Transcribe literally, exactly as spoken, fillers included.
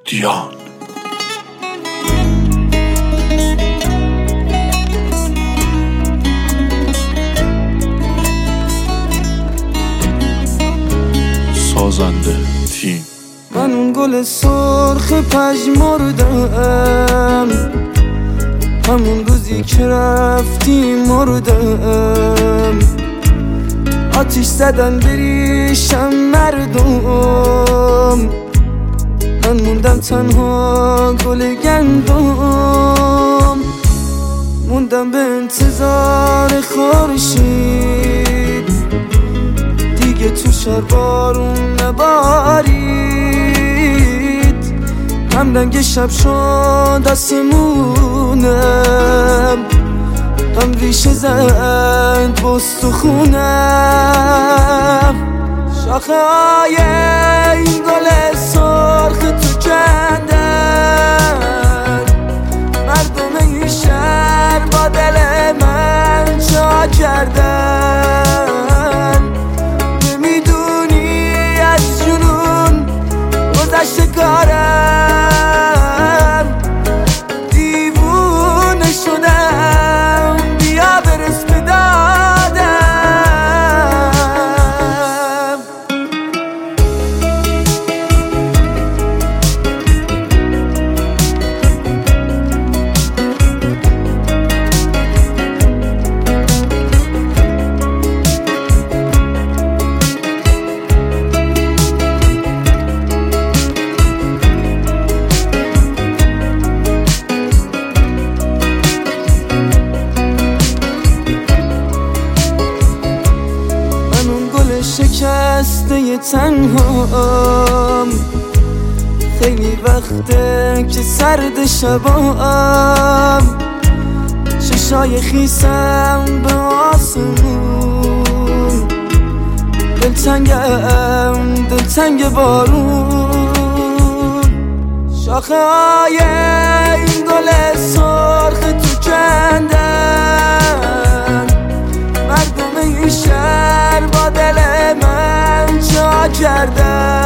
دیان. سازنده تیم. من اون گل سرخ پژمردم، همون روزی که رفتی مردم. آتیش زدن بریشم مردم، من موندم تنها گل گندم. موندم به انتظار خورشید، دیگه تو شهر بارون نبارید. هم رنگ شب شد آسمونم، هم ریشه زد بستخونم. شاخه های این گل سرخ تو کندن، مردم این شهر با دل من چا کردن. نمیدونی از جنون گذشته کارم، دیوونه شدم، بیا برس به دادم. شکسته تنهام، خیلی وقته که سرد شبام. چشای خیسم به آسمون، دلتنگم دلتنگ بارون. شاخه های این گل سرخ تو کندن، مردم این شهر با دل من چا کردن.